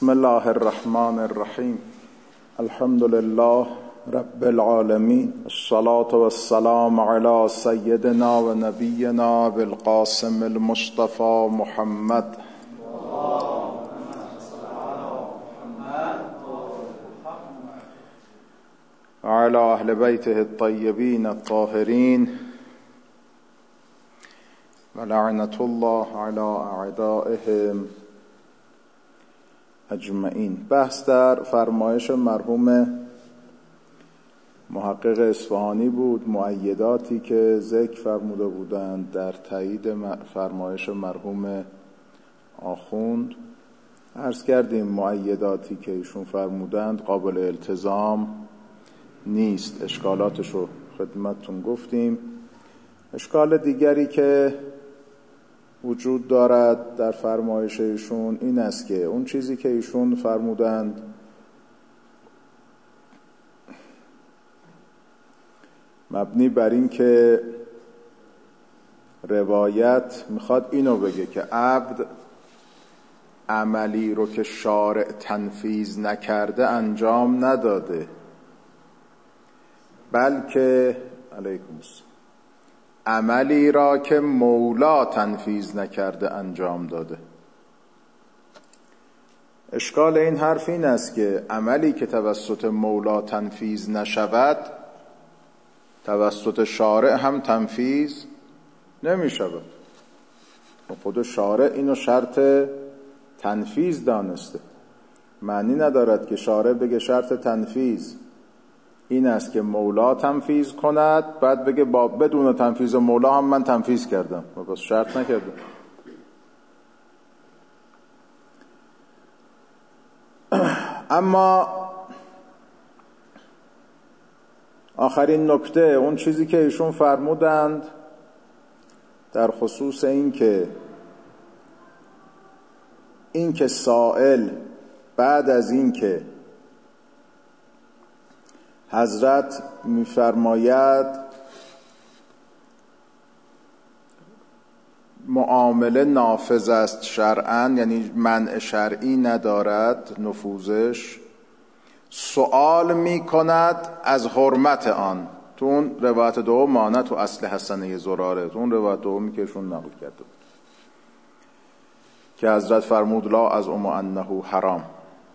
بسم الله الرحمن الرحیم. الحمد لله رب العالمین، الصلاة والسلام علی سیدنا و نبینا بالقاسم المصطفى محمد و علی اهل بیته الطیبین الطاهرین و لعنة الله علی اعدائهم اجمعین. بحث در فرمایش مرحوم محقق اصفهانی بود، مؤیداتی که ذکر فرموده بودند در تایید فرمایش مرحوم آخوند. عرض کردیم مؤیداتی که ایشون فرمودند قابل التزام نیست، اشکالاتشو خدمتتون گفتیم. اشکال دیگری که وجود دارد در فرمایش ایشون این است که اون چیزی که ایشون فرمودند مبنی بر این که روایت میخواد اینو بگه که عبد عملی رو که شارع تنفیذ نکرده انجام نداده، بلکه علیکم السلام عملی را که مولا تنفیذ نکرده انجام داده. اشکال این حرف این است که عملی که توسط مولا تنفیذ نشود توسط شارع هم تنفیذ نمی شود. خود شارع اینو شرط تنفیذ دانسته. معنی ندارد که شارع بگه شرط تنفیذ این است که مولا تنفیذ کند، بعد بگه بدون تنفیذ مولا هم من تنفیذ کردم و بس شرط نکردم. اما آخرین نکته، اون چیزی که ایشون فرمودند در خصوص این که سائل بعد از این که حضرت می‌فرماید معامله نافذ است شرعاً، یعنی منع شرعی ندارد نفوذش، سوال می‌کند از حرمت آن. تو اون روایت دوم مانه تو اصل حسنه زراره، تو اون روایت دومی که ایشون نقل کرده بود که حضرت فرمود لا از انه حرام.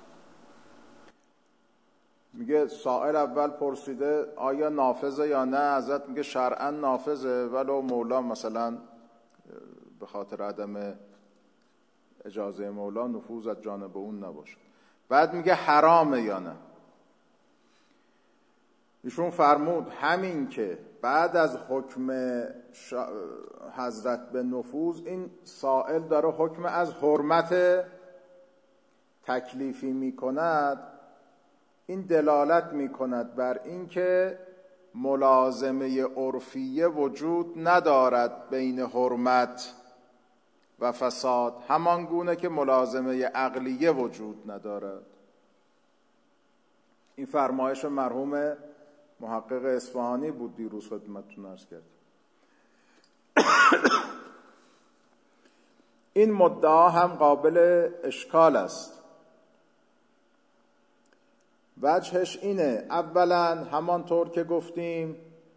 میگه سائل اول پرسیده آیا نافذه یا نه، حضرت میگه شرعاً نافذه ولو مولا مثلا به خاطر عدم اجازه مولا نفوذ از جانب اون نباشه. بعد میگه حرامه یا نه. ایشون فرمود همین که بعد از حکم حضرت به نفوذ این سائل داره حکم از حرمت تکلیفی میکند، این دلالت میکند بر این که ملازمه عرفیه وجود ندارد بین حرمت و فساد، همان گونه که ملازمه عقلیه وجود ندارد. این فرمایش مرحوم محقق اصفهانی بود، دیروز خدمتتون عرض کردم. این مدعا هم قابل اشکال است. وجهش اینه، اولا همانطور که گفتیم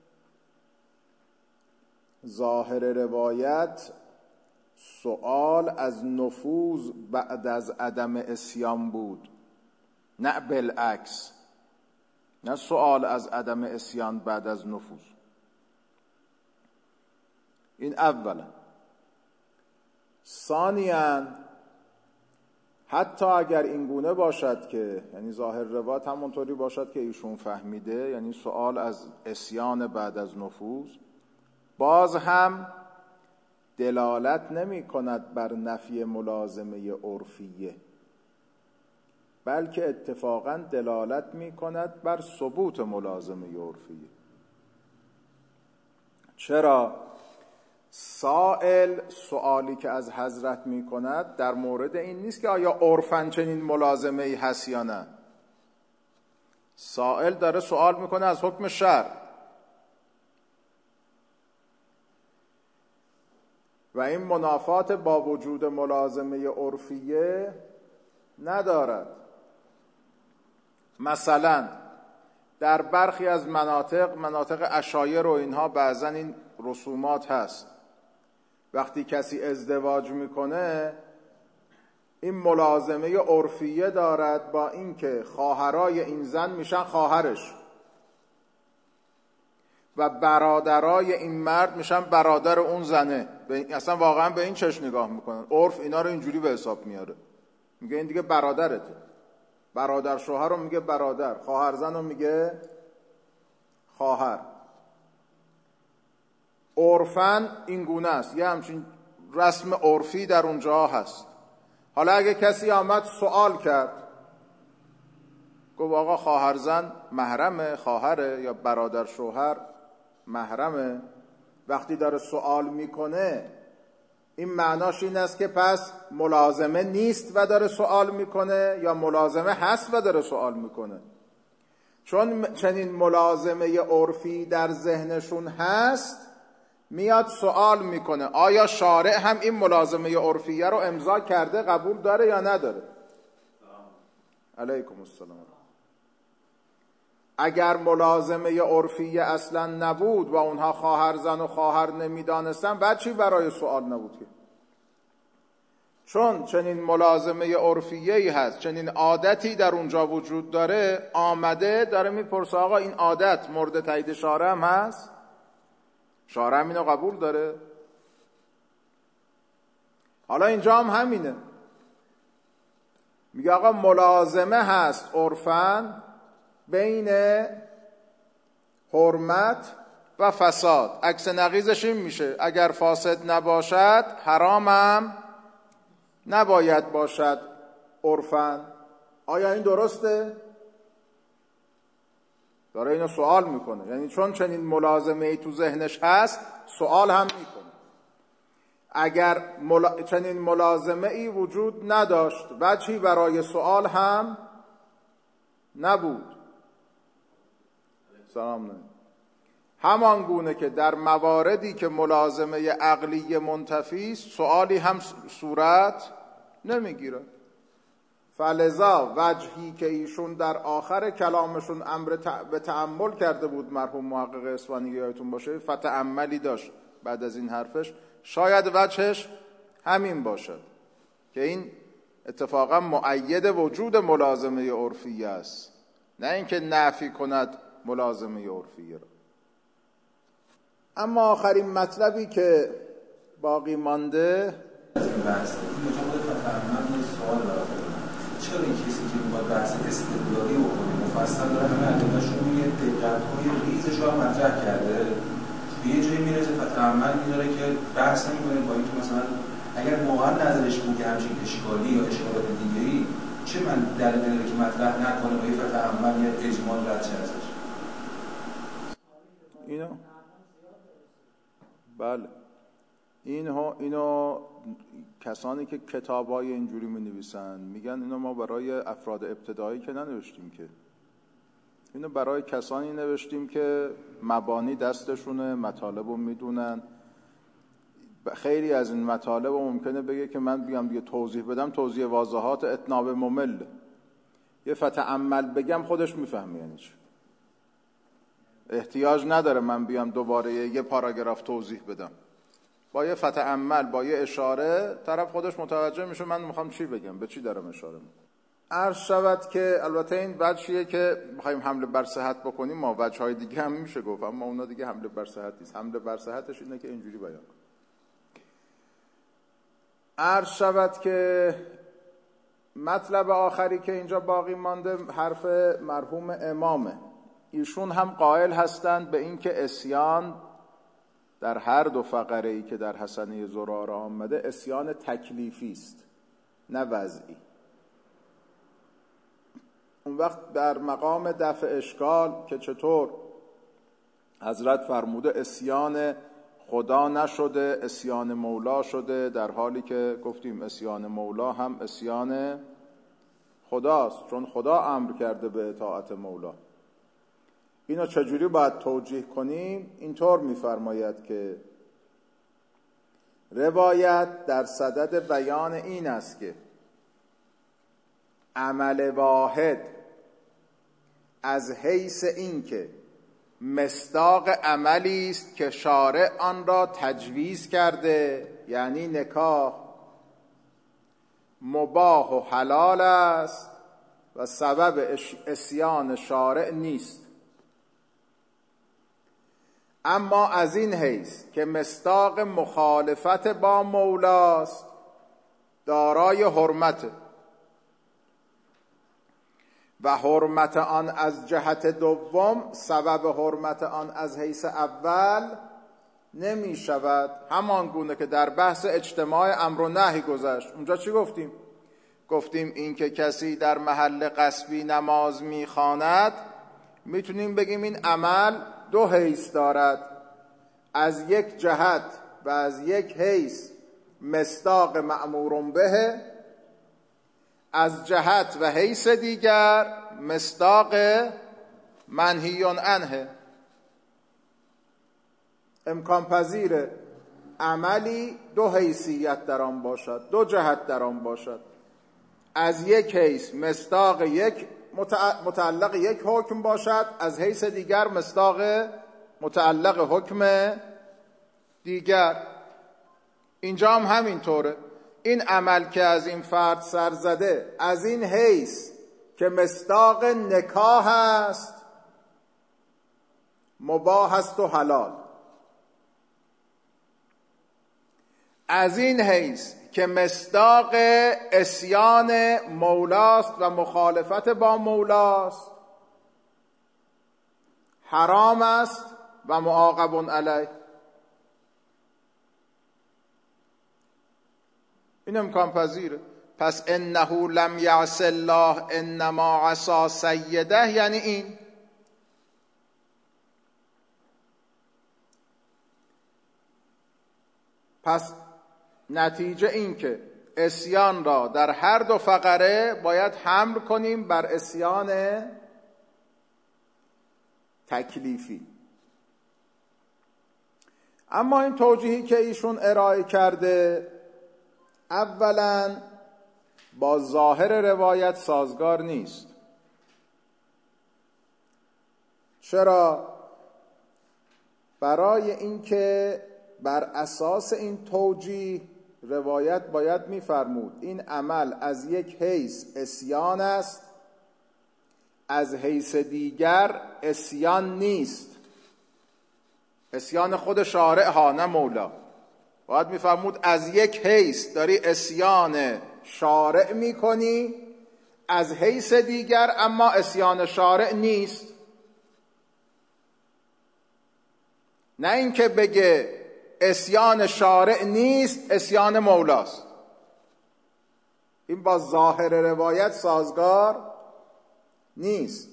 ظاهر روایت سؤال از نفوذ بعد از عدم عصیان بود، نه بالعکس، نه سؤال از عدم عصیان بعد از نفوذ. این اولا. ثانیاً حتی اگر این گونه باشد که یعنی ظاهر روایت همونطوری باشد که ایشون فهمیده، یعنی سؤال از عصیان بعد از نفوذ، باز هم دلالت نمی کند بر نفی ملازمه عرفیه، بلکه اتفاقا دلالت می کند بر ثبوت ملازمه عرفیه. چرا؟ سائل سوالی که از حضرت می کند در مورد این نیست که آیا عرفاً چنین ملازمه ای هست یا نه. سائل داره سوال میکنه از حکم شرع و این منافات با وجود ملازمه عرفیه ندارد. مثلا در برخی از مناطق عشایر و اینها بعضا این رسومات هست. وقتی کسی ازدواج میکنه این ملازمه عرفیه دارد با اینکه خواهرای این زن میشن خواهرش و برادرای این مرد میشن برادر اون زنه. اصلا واقعا به این چشم نگاه میکنن. عرف اینا رو اینجوری به حساب میاره، میگه این دیگه برادرته. برادر شوهر رو میگه برادر، خواهر زن رو میگه خواهر. عرفاً این گونه است، یه همچین رسم عرفی در اونجا هست. حالا اگه کسی آمد سوال کرد گفت آقا خواهر زن محرمه، خواهره، یا برادر شوهر محرمه، وقتی داره سوال میکنه این معناش این است که پس ملازمه نیست و داره سوال میکنه یا ملازمه هست و داره سوال میکنه؟ چون چنین ملازمه عرفی در ذهنشون هست میاد سوال میکنه آیا شارع هم این ملازمه عرفیه رو امضا کرده، قبول داره یا نداره؟ علیکم السلام. اگر ملازمه عرفیه اصلا نبود و اونها خواهر زن و خواهر نمیدانستن بعد چی برای سوال نبود که؟ چون چنین ملازمه عرفیه‌ای هست، چنین عادتی در اونجا وجود داره، آمده داره میپرسه آقا این عادت مورد تایید شارع هم هست؟ شارع هم اینو قبول داره؟ حالا اینجا هم همینه، میگه آقا ملازمه هست عرفاً بین حرمت و فساد، عکس نقیضش این میشه اگر فاسد نباشد حرامم نباید باشد عرفاً. آیا این درسته؟ داره اینو سوال میکنه، یعنی چون چنین ملازمه ای تو ذهنش هست سوال هم میکنه. اگر چنین ملازمه ای وجود نداشت وجهی برای سوال هم نبود. سلام نه. همان گونه که در مواردی که ملازمه عقلی منتفی است سوالی هم صورت نمیگیره. فلذا وجهی که ایشون در آخر کلامشون امر به تأمل کرده بود، مرحوم محقق اصفهانی یادتون باشه فتأملی داشت بعد از این حرفش، شاید وجهش همین باشد که این اتفاقا مؤید وجود ملازمه عرفیه است، نه اینکه نفی کند ملازمه عرفیه را. اما آخرین مطلبی که باقی مانده چرا این کسی که میخواد بحث استدلالی و مفصل داره همه ادله‌شون میگه دقت‌های ریزش رو مطرح کرده، به یه جایی میرسه فتعمل میذاره که بحث نمی‌کنه با اینکه مثلا اگر واقعا نظرش بود که همچین اشکالی یا اشکالات دیگه‌ای چه من دلیلی که مطرح نکنه با یه فتعمل یا اجمال رد شه ازش. اینو بله اینو کسانی که کتابای اینجوری می‌نویسن میگن اینو ما برای افراد ابتدایی که ننوشتیم، که اینو برای کسانی نوشتیم که مبانی دستشونه، مطالبو میدونن. خیلی از این مطالب ممکنه بگه که من بیام دیگه توضیح بدم توضیح واضحات اتناب ممل، یه فتعمل بگم خودش میفهمه یعنی چی، احتیاج نداره من بیام دوباره یه پاراگراف توضیح بدم. با یه فتعمل با یه اشاره طرف خودش متوجه میشه من میخوام چی بگم، به چی دارم اشاره میکنم. عرض شود که البته این وجهیه که میخوایم حمله بر صحت بکنیم، ما وجه‌های دیگه هم میشه گفت اما اونا دیگه حمله بر صحت نیست. حمله بر صحتش اینه که اینجوری بیان کنیم. عرض شود که مطلب آخری که اینجا باقی مانده حرف مرحوم امامه. ایشون هم قائل هستند به این که عصیان در هر دو فقره‌ای که در حسنه زراره آمده عصیان تکلیفی است نه وضعی. اون وقت در مقام دفع اشکال که چطور حضرت فرموده عصیان خدا نشده عصیان مولا شده، در حالی که گفتیم عصیان مولا هم عصیان خداست چون خدا امر کرده به اطاعت مولا. اینو چجوری باید توجیه کنیم؟ اینطور می‌فرماید که روایت در صدد بیان این است که عمل واحد از حیث این که مصداق عملی است که شارع آن را تجویز کرده، یعنی نکاح مباح و حلال است و سبب عصیان شارع نیست. اما از این حیث که مصداق مخالفت با مولاست دارای حرمت و حرمت آن از جهت دوم سبب حرمت آن از حیث اول نمی شود. همان گونه که در بحث اجتماع امر و نهی گذشت. اونجا چی گفتیم؟ گفتیم این که کسی در محل غصبی نماز می خواند، میتونیم بگیم این عمل دو حیث دارد، از یک جهت و از یک حیث مصداق مأمور به، از جهت و حیث دیگر مصداق منهی عنه. امکان پذیر عملی دو حیثیت در آن باشد، دو جهت در آن باشد، از یک حیث مصداق یک متعلق یک حکم باشد، از حیث دیگر مصداق متعلق حکم دیگر. اینجا هم همینطوره. این عمل که از این فرد سر زده از این حیث که مصداق نکاح است مباح است و حلال، از این حیث که مصداق عصیان مولاست و مخالفت با مولاست حرام است و معاقب علیه. این امکان پذیره. پس انه لم یعص الله انما عصا سیده، یعنی این. پس نتیجه این که عصیان را در هر دو فقره باید حمل کنیم بر عصیان تکلیفی. اما این توجیهی که ایشون ارائه کرده اولا با ظاهر روایت سازگار نیست. چرا؟ برای اینکه بر اساس این توجیه روایت باید می‌فرمود این عمل از یک حیث عصیان است، از حیث دیگر عصیان نیست. عصیان خود شارع ها، نه مولا. باید می‌فرمود از یک حیث داری عصیان شارع می‌کنی، از حیث دیگر اما عصیان شارع نیست. نه اینکه بگه عصیان شارع نیست، عصیان مولاست. این با ظاهر روایت سازگار نیست.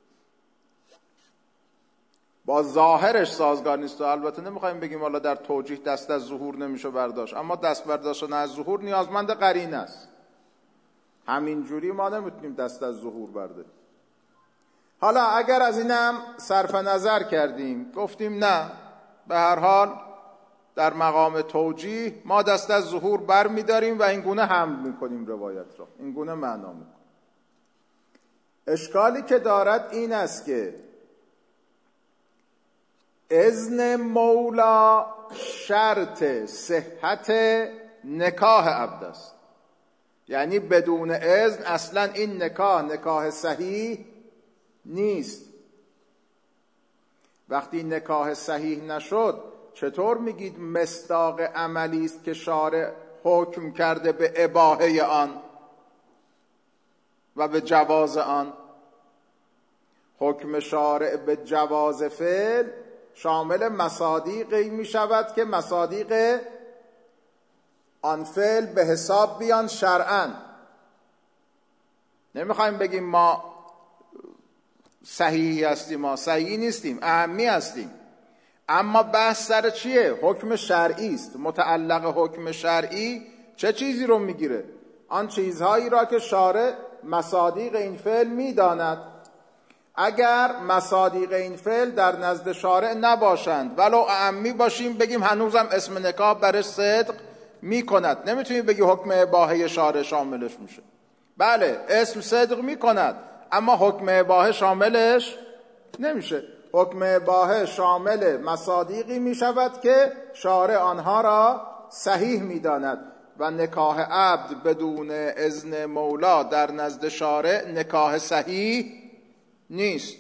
با ظاهرش سازگار نیست. و البته نمیخوایم بگیم حالا در توجیه دست از ظهور نمیشه برداشت، اما دست برداشتن از ظهور نیازمند قرینه است. همین جوری ما نمیتونیم دست از ظهور برداریم. حالا اگر از اینم صرف نظر کردیم، گفتیم نه، به هر حال در مقام توجیه ما دست از ظهور بر می‌داریم و این گونه حمل می‌کنیم روایت را، این گونه معنا می‌کنیم. اشکالی که دارد این است که اذن مولا شرط صحت نکاح عبد است. یعنی بدون اذن اصلا این نکاح صحیح نیست. وقتی نکاح صحیح نشد چطور میگید مصداق عملی است که شارع حکم کرده به اباحه آن و به جواز آن؟ حکم شارع به جواز فعل شامل مصادیقی می شود که مصادیق آن فعل به حساب بیان شرعاً. نمیخوایم بگیم ما صحیحی هستیم، ما صحیحی نیستیم، اهمی هستیم. اما بحث سر چیه؟ حکم شرعی است. متعلق حکم شرعی چه چیزی رو میگیره؟ آن چیزهایی را که شارع مصادیق این فعل میداند. اگر مصادیق این فعل در نزد شارع نباشند، ولو اعمی باشیم، بگیم هنوزم اسم نکاح برش صدق میکند. نمیتونی بگی حکم اباحه شارع شاملش میشه. بله اسم صدق میکند، اما حکم اباحه شاملش نمیشه. حکم اباحه شامل مصادیقی میشود که شارع آنها را صحیح میداند و نکاح عبد بدون اذن مولا در نزد شارع نکاح صحیح نیست.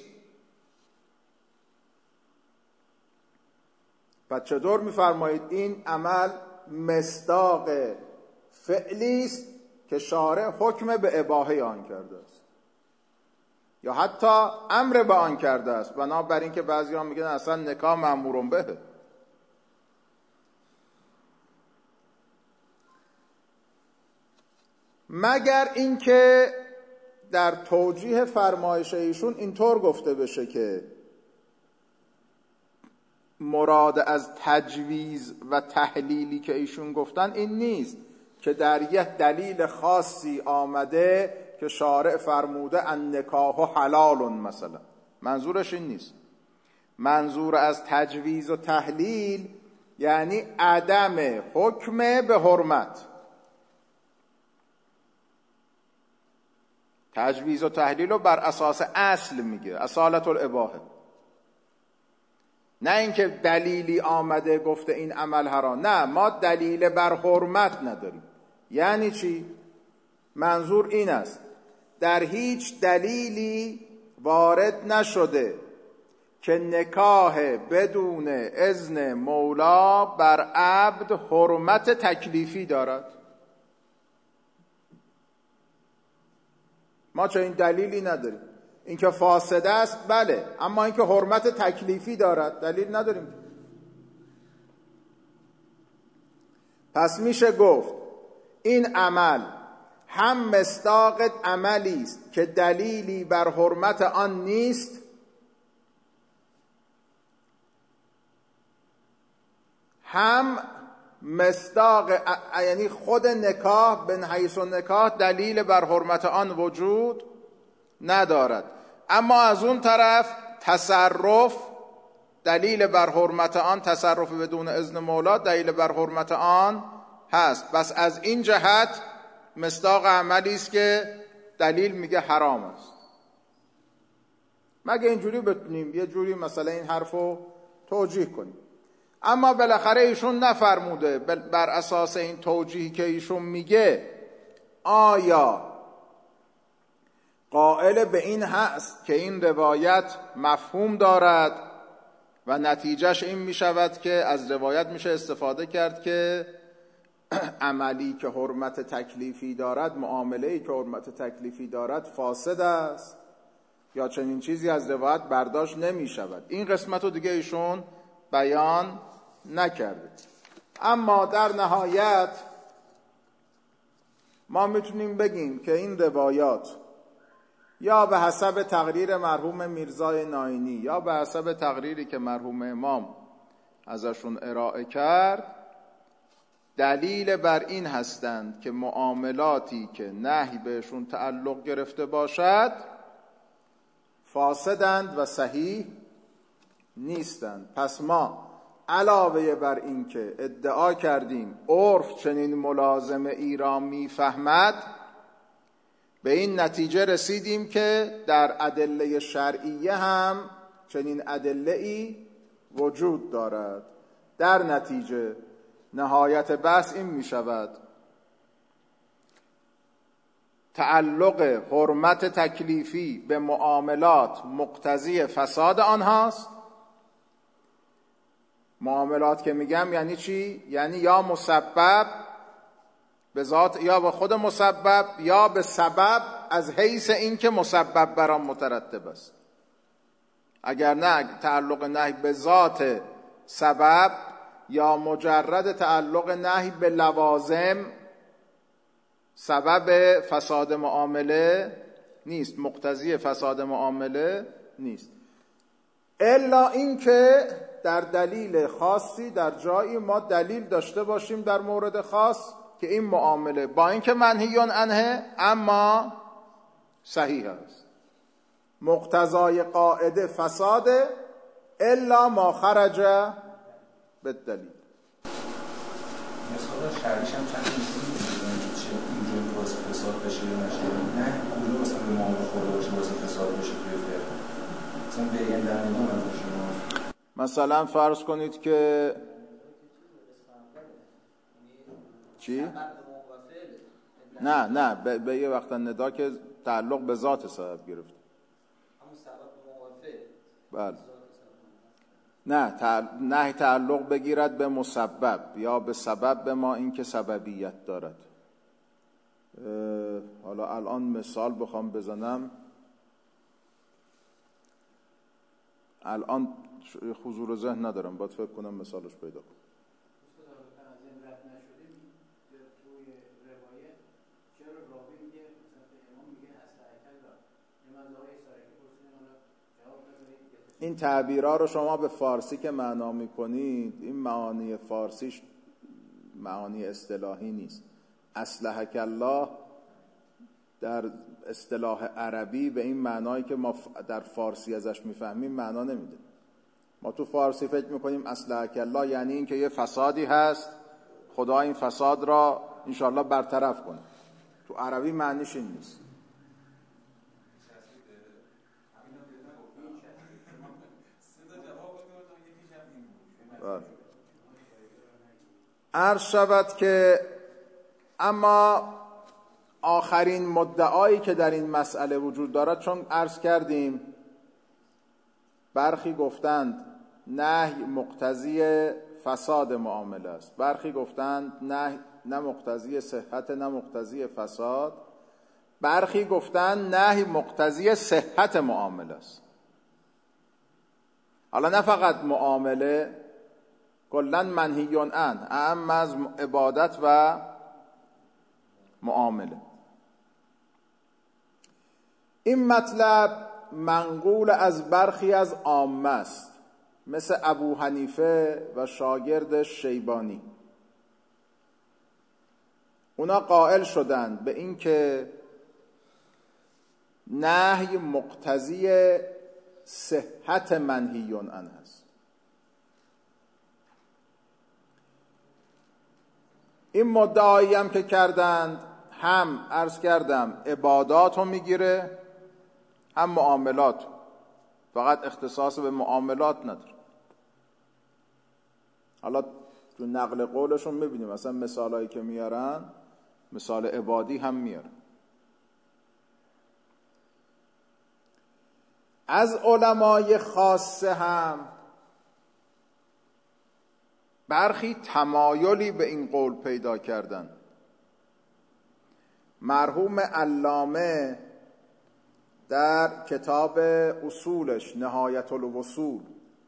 پس چطور میفرمایید این عمل مصداق فعلی است که شارع حکم به اباحه آن کرده است یا حتی امر به آن کرده است، بنابراین که بعضی‌ها میگن اصلا نکاح مأمور به. مگر اینکه در توجیه فرمایش ایشون اینطور گفته بشه که مراد از تجویز و تحلیلی که ایشون گفتن این نیست که در یک دلیل خاصی آمده که شارع فرموده النکاح حلال مثلا. منظورش این نیست. منظور از تجویز و تحلیل یعنی عدم حکم به حرمت. تجویز و تحلیل رو بر اساس اصل میگه، اصالت الاباحه، نه اینکه دلیلی آمده گفته این عمل حرام. نه، ما دلیل بر حرمت نداریم. یعنی چی؟ منظور این است در هیچ دلیلی وارد نشده که نکاح بدون اذن مولا بر عبد حرمت تکلیفی دارد. ما چه این دلیلی نداریم. اینکه فاسده است بله، اما اینکه حرمت تکلیفی دارد دلیل نداریم. پس میشه گفت این عمل هم مصداق عملی است که دلیلی بر حرمت آن نیست، هم مصداق یعنی خود نکاح بن حیث نکاح دلیل بر حرمت آن وجود ندارد، اما از اون طرف تصرف دلیل بر حرمت آن، تصرف بدون اذن مولا دلیل بر حرمت آن هست. بس از این جهت مصداق عملی است که دلیل میگه حرام است. مگه اینجوری بتونیم یه جوری مثلا این حرفو توجیه کنیم. اما بالاخره ایشون نفرموده بر اساس این توجیهی که ایشون میگه آیا قائل به این هست که این روایت مفهوم دارد و نتیجهش این میشود که از روایت میشه استفاده کرد که عملی که حرمت تکلیفی دارد، معامله‌ای که حرمت تکلیفی دارد فاسد است، یا چنین چیزی از روایت برداشت نمیشود. این قسمت رو دیگه ایشون بیان نکرده. اما در نهایت ما میتونیم بگیم که این روایات یا به حسب تقریر مرحوم میرزای ناینی یا به حسب تقریری که مرحوم امام ازشون ارائه کرد دلیل بر این هستند که معاملاتی که نهی بهشون تعلق گرفته باشد فاسدند و صحیح نیستند. پس ما علاوه بر این که ادعا کردیم عرف چنین ملازمه ای را میفهمد، به این نتیجه رسیدیم که در ادله شرعیه هم چنین ادله ای وجود دارد. در نتیجه نهایت بحث این می شود تعلق حرمت تکلیفی به معاملات مقتضی فساد آنهاست. معاملات که میگم یعنی چی؟ یعنی یا مسبب به ذات یا به خود مسبب یا به سبب از حیث این که مسبب بر آن مترتب است. اگر نه تعلق نهی به ذات سبب یا مجرد تعلق نهی به لوازم سبب فساد معامله نیست، مقتضی فساد معامله نیست، الا اینکه در دلیل خاصی در جایی ما دلیل داشته باشیم در مورد خاص که این معامله با اینکه منهی عنه اما صحیح است، مقتضای قاعده فساده الا ما خرج بالدلیل. مثلا شرعیش هم چند چیزی چه اینجور باعث فساد بشه یا نشه، نه کجا مثلا به معامله خورده باشه باعث فساد بشه توی فقه. مثلا به این در نگاه از شما مثلا فرض کنید که چی؟ نه به یه وقت ندا که تعلق به ذات صاحب گرفت. همون سبب موافق. بله. نه تعلق بگیرد به مسبب یا به سبب به ما این که سببیت دارد. حالا الان مثال بخوام بزنم، الان حضور ذهن ندارم، باید فکر کنم مثالش پیدا کنم. این تعبیرها رو شما به فارسی که معنا میکنید، این معانی فارسیش معانی اصطلاحی نیست. اصلحک الله در اصطلاح عربی به این معنایی که ما در فارسی ازش میفهمیم معنا نمیده. ما تو فارسی فکر میکنیم اصلحک الله یعنی این که یه فسادی هست، خدا این فساد را انشاءالله برطرف کنه. تو عربی معنیش این نیست. عرض شود که اما آخرین مدعایی که در این مسئله وجود دارد، چون عرض کردیم برخی گفتند نهی مقتضی فساد معامله است، برخی گفتند نه مقتضی صحت نه مقتضی فساد، برخی گفتند نهی مقتضی صحت معامله است. حالا نه فقط معامله، کلاً منهی عنه، اعم از عبادت و معامله. این مطلب منقول از برخی از عامه است، مثل ابو حنیفه و شاگرد شیبانی. اونا قائل شدند به این که نهی مقتضی صحت منهی عنه است. این مدعایی هم که کردند هم عرض کردم عبادات رو میگیره هم معاملات، فقط اختصاص به معاملات نداره. حالا تو نقل قولشون میبینیم مثلا مثالایی که میارن مثال عبادی هم میارن. از علمای خاصه هم برخی تمایلی به این قول پیدا کردن. مرحوم علامه در کتاب اصولش نهایت الوصول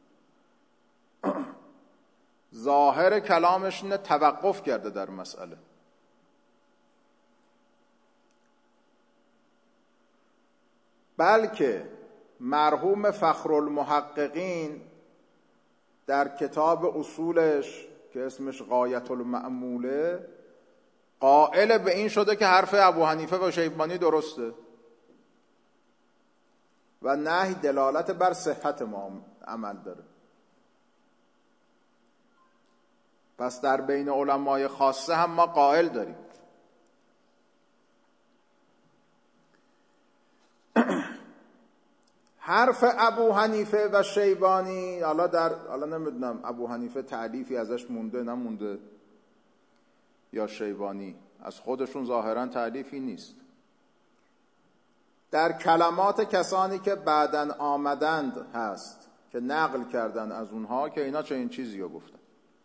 ظاهر کلامش نه توقف کرده در مسئله، بلکه مرحوم فخرالمحققین در کتاب اصولش که اسمش غایت المعموله قائل به این شده که حرف ابو حنیفه و شیبانی درسته و نهی دلالت بر صحت عمل داره. پس در بین علمای خاصه هم ما قائل داریم. حرف ابو حنیفه و شیبانی، حالا نمیدونم ابو حنیفه تعلیفی ازش مونده نمونده یا شیبانی، از خودشون ظاهرا تعلیفی نیست. در کلمات کسانی که بعدن آمدند هست که نقل کردن از اونها که اینا چه این چیزی رو گفتن.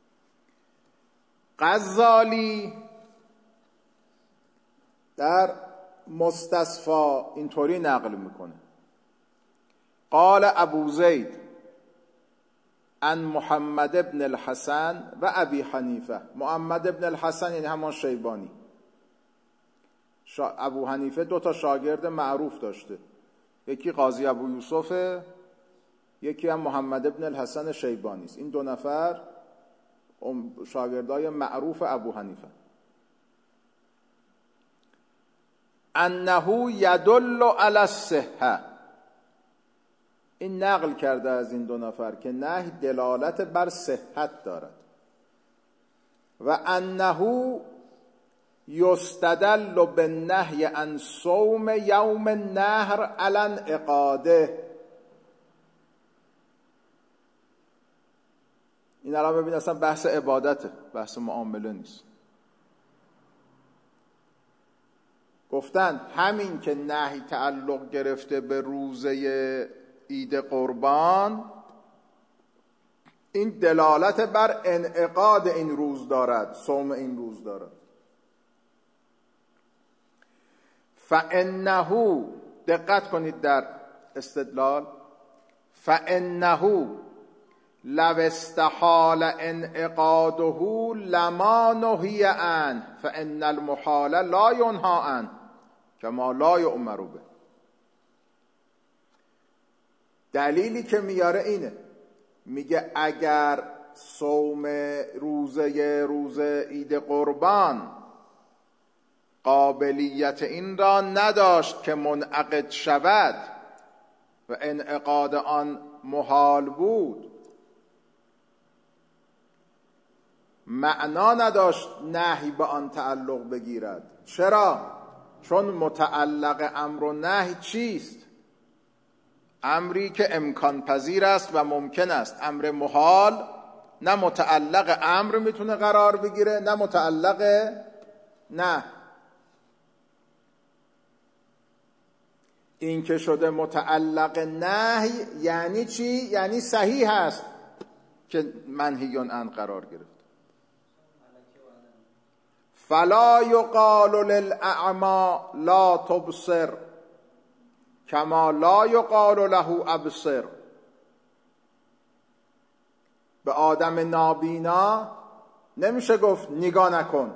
غزالی در مستصفا اینطوری نقل میکنه: قال ابو زید عن محمد ابن الحسن و ابی حنیفه. محمد ابن الحسن یعنی همان شیبانی. ابو حنیفه 2 شاگرد معروف داشته، یکی قاضی ابو یوسف، یکی هم محمد ابن الحسن شیبانی است. این 2 نفر شاگردای معروف ابو حنیفه. انه یدل علی الصحه، این نقل کرده از این 2 نفر که نهی دلالت بر صحت دارد. و انه یستدل بالنهی عن صوم یوم النحر علی انعقاده. این الان ببین اصلا بحث عبادته، بحث معامله نیست. گفتن همین که نهی تعلق گرفته به روزه عید قربان، این دلالت بر انعقاد این روز دارد، صوم این روز دارد. فانه، دقت کنید در استدلال، فانه لو استحال انعقاده لما نهی عنه فان المحال لا ینهی عنه کما لا یؤمر به. دلیلی که میاره اینه، میگه اگر صوم روزه عید قربان قابلیت این را نداشت که منعقد شود و انعقاد آن محال بود، معنا نداشت نهی به آن تعلق بگیرد. چرا؟ چون متعلق امر و نهی چیست؟ امری که امکان پذیر است و ممکن است. امر محال نه متعلق امر میتونه قرار بگیره نه متعلق نه. این که شده متعلق نهی یعنی چی؟ یعنی صحیح است که منهی عنه قرار گرفت. فلا یقال للأعمى لا تبصر کما لا یقال له ابصر. به آدم نابینا نمیشه گفت نگاه نکن،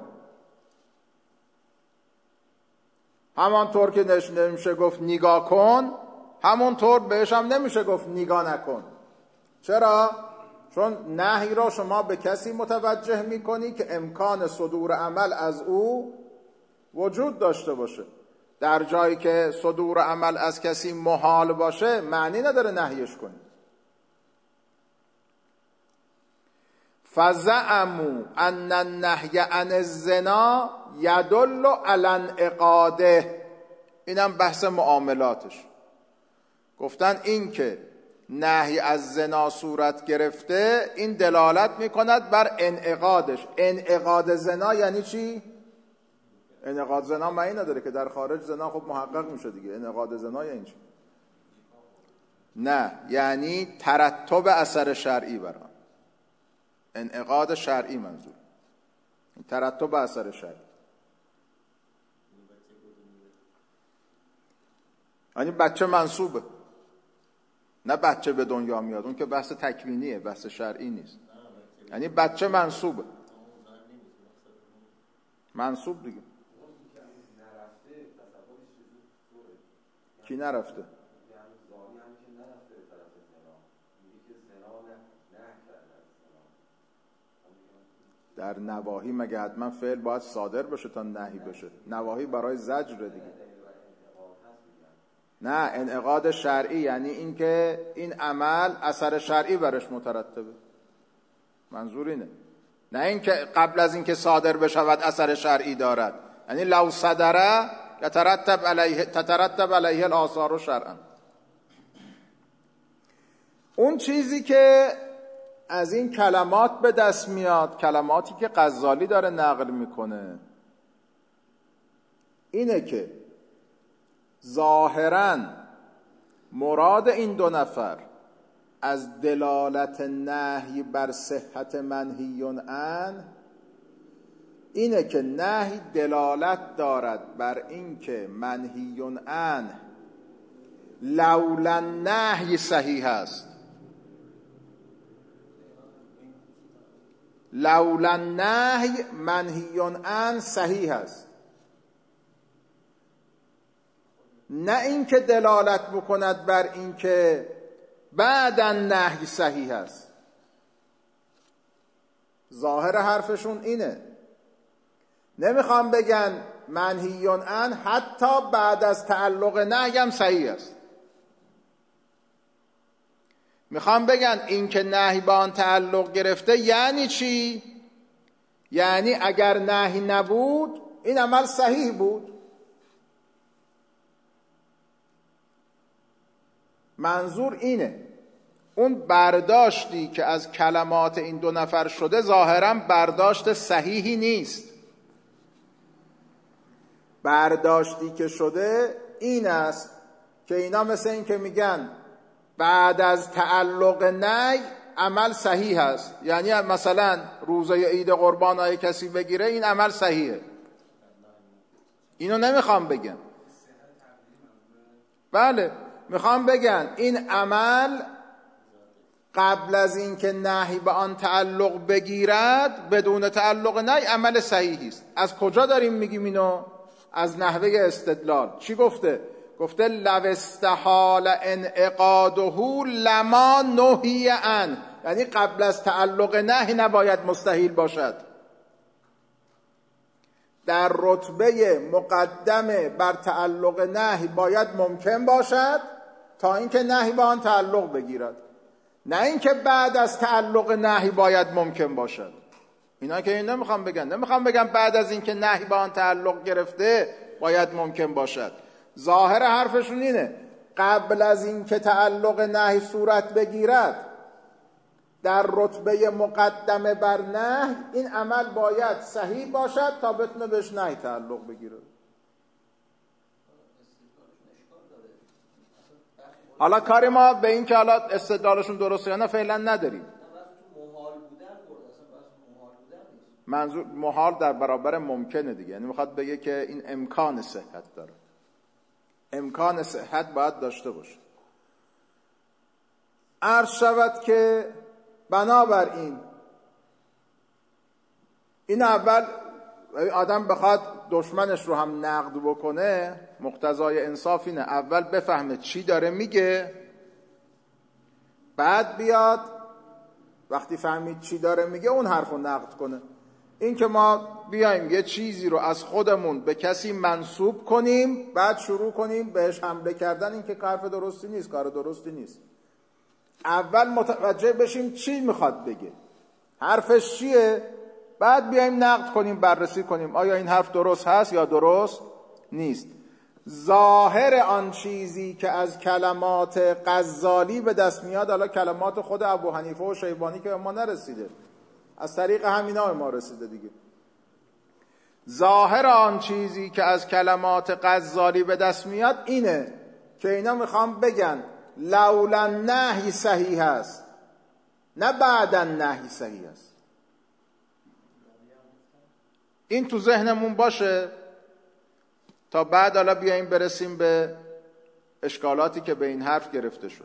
همانطور که نمیشه گفت نگاه کن، همونطور بهش هم نمیشه گفت نگاه نکن. چرا؟ چون نهی را شما به کسی متوجه میکنی که امکان صدور عمل از او وجود داشته باشه. در جایی که صدور عمل از کسی محال باشه معنی نداره نهیش کنی. فزعموا ان النهی عن الزنا یدل علی انعقاده. اینم بحث معاملاتش. گفتن این که نهی از زنا صورت گرفته این دلالت میکند بر انعقادش. انعقاد زنا یعنی چی؟ انعقاد زنا معنی نداره که در خارج زنا خب محقق میشه دیگه. انعقاد زنا یعنی چی؟ نه، یعنی ترتب اثر شرعی بر آن. انعقاد شرعی منظور، ترتب اثر شرعی. یعنی بچه منصوبه، نه بچه به دنیا میاد، اون که بحث تکوینیه، بحث شرعی نیست. یعنی بچه منصوبه، منصوب دیگه. کی نرفته؟ در نواهی مگه حتما فعل باید صادر بشه تا نهی بشه؟ نواهی برای زجر دیگه. نه، انعقاد شرعی یعنی این که این عمل اثر شرعی برش مترتبه. منظور اینه، نه این که قبل از این که صادر بشود اثر شرعی دارد. یعنی لو صدره تترتب علیه الآثار شرعا. اون چیزی که از این کلمات به دست میاد، کلماتی که غزالی داره نقل میکنه، اینه که ظاهراً مراد این دو نفر از دلالت نهی بر صحت منهی عنه اینه که نهی دلالت دارد بر این که منهی عنه لولا نهی صحیح است. لولا نهی منهی عنه صحیح است، نه این که دلالت بکند بر این که بعداً نهی صحیح است. ظاهر حرفشون اینه، نمیخوام بگن منهی عنه حتی بعد از تعلق نهی هم صحیح است. میخوام بگن این که نهی با آن تعلق گرفته یعنی چی؟ یعنی اگر نهی نبود این عمل صحیح بود. منظور اینه اون برداشتی که از کلمات این دو نفر شده ظاهراً برداشت صحیحی نیست. برداشتی که شده این است که اینا مثل این که میگن بعد از تعلق نی عمل صحیح است. یعنی مثلا روزه عید قربان های کسی بگیره این عمل صحیحه. اینو نمیخوام بگم. بله میخوام بگن این عمل قبل از این که نهی به آن تعلق بگیرد بدون تعلق نی عمل صحیحی است. از کجا داریم میگیم اینو؟ از نحوه استدلال. چی گفته؟ گفته لو استحال انعقاده لما نهی عنه، یعنی قبل از تعلق نهی نباید مستحیل باشد. در رتبه مقدمه بر تعلق نهی باید ممکن باشد تا اینکه نهی به آن تعلق بگیرد، نه اینکه بعد از تعلق نهی باید ممکن باشد. اینا که این نمیخوام بگم بعد از اینکه نهی به آن تعلق گرفته باید ممکن باشد. ظاهر حرفشون اینه قبل از اینکه تعلق نهی صورت بگیرد در رتبه مقدمه بر نهی این عمل باید صحیح باشد تا بتونه بهش نهی تعلق بگیره. حالا کاری ما به این که حالا استدلالشون درسته یا نه فعلا نداریم. منظور محال در برابر ممکنه دیگه، یعنی میخواد بگه که این امکان صحت داره، امکان صحت باید داشته باشه. عرض شود که بنابراین این اول آدم بخواد دشمنش رو هم نقد بکنه مقتضای انصاف اینه اول بفهمه چی داره میگه، بعد بیاد وقتی فهمید چی داره میگه اون حرف رو نقد کنه. این که ما بیایم یه چیزی رو از خودمون به کسی منسوب کنیم بعد شروع کنیم بهش حمله کردن، این که حرف درستی نیست، کار درستی نیست. اول متوجه بشیم چی میخواد بگه، حرفش چیه، بعد بیایم نقد کنیم، بررسی کنیم آیا این حرف درست هست یا درست نیست. ظاهر آن چیزی که از کلمات غزالی به دست میاد، حالا کلمات خود ابو حنیفه و شیبانی که به ما نرسیده، از طریق همینا به ما رسیده دیگه. ظاهر آن چیزی که از کلمات غزالی به دست میاد اینه که اینا میخوام بگن لولا نهی صحیح است، نه بعدا نهی صحیح است. این تو ذهنمون باشه تا بعد حالا بیاییم برسیم به اشکالاتی که به این حرف گرفته شد.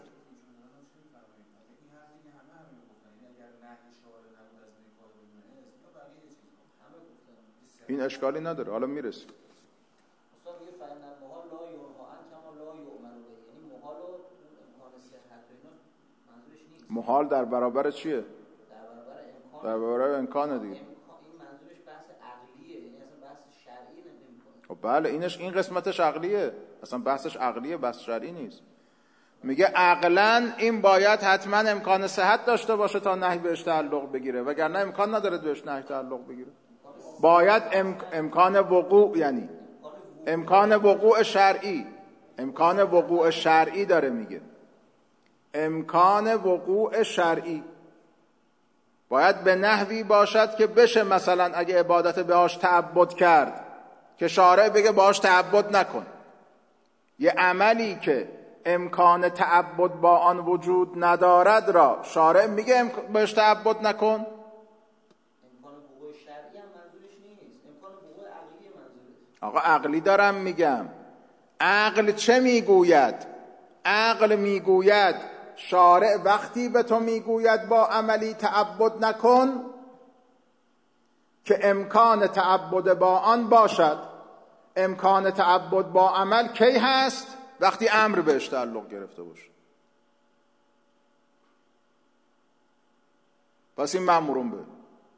این اشکالی نداره، حالا میرسیم. محال در برابر چیه؟ در برابر امکانه دیگه. این منظورش بحث عقلیه، یعنی اصلا بحث شرعی نمی‌کنه. خب بله این قسمتش عقلیه، اصلا بحثش عقلیه، بحث شرعی نیست. میگه عقلاً این باید حتما امکان صحت داشته باشه تا نهی بهش تعلق بگیره، وگرنه امکان نداره بهش نهی تعلق بگیره. باید امکان وقوع، یعنی امکان وقوع شرعی، امکان وقوع شرعی داره میگه، امکان وقوع شرعی باید به نحوی باشد که بشه مثلا اگه عبادت بهاش تعبد کرد که شارع بگه باهاش تعبد نکن. یه عملی که امکان تعبد با آن وجود ندارد را شارع میگه بهش تعبد نکن. امکان وقوع شرعی هم منظورش نیست، امکان وقوع عقلی منظورش. آقا عقلی دارم میگم. عقل چه میگوید؟ عقل میگوید شارع وقتی به تو میگوید با عملی تعبد نکن که امکان تعبد با آن باشد. امکان تعبد با عمل کی هست؟ وقتی امر بهش تعلق گرفته باشه. پس این مأمورون به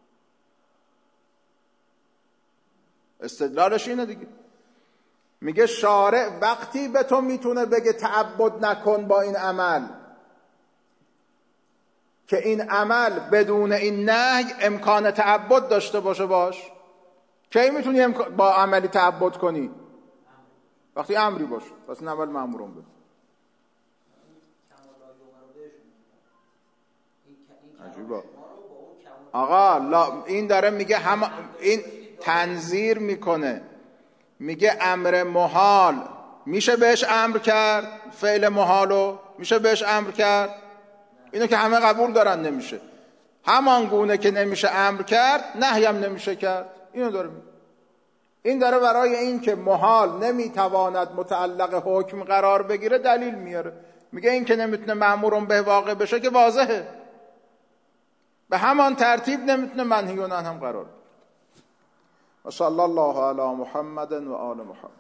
استدلالش اینه دیگه. میگه شارع وقتی به تو میتونه بگه تعبد نکن با این عمل که این عمل بدون این نهی امکان تعبد داشته باشه باش. کی میتونی با عملی تعبد کنی؟ وقتی امری باشه. پس این اول مأمورون بده. عجیبا آقا این داره میگه این تنظیر میکنه، میگه امر محال میشه بهش امر کرد، فعل محالو میشه بهش امر کرد، اینو که همه قبول دارن نمیشه. همان گونه که نمیشه امر کرد نهی هم نمیشه کرد. اینو داره میگه. این داره برای این که محال نمیتواند متعلق حکم قرار بگیره دلیل میاره. میگه این که نمیتونه مأمورون به واقع بشه که واضحه، به همان ترتیب نمیتونه منهی و نهی هم قرار بگیره. و صلی الله علی محمد و آل محمد.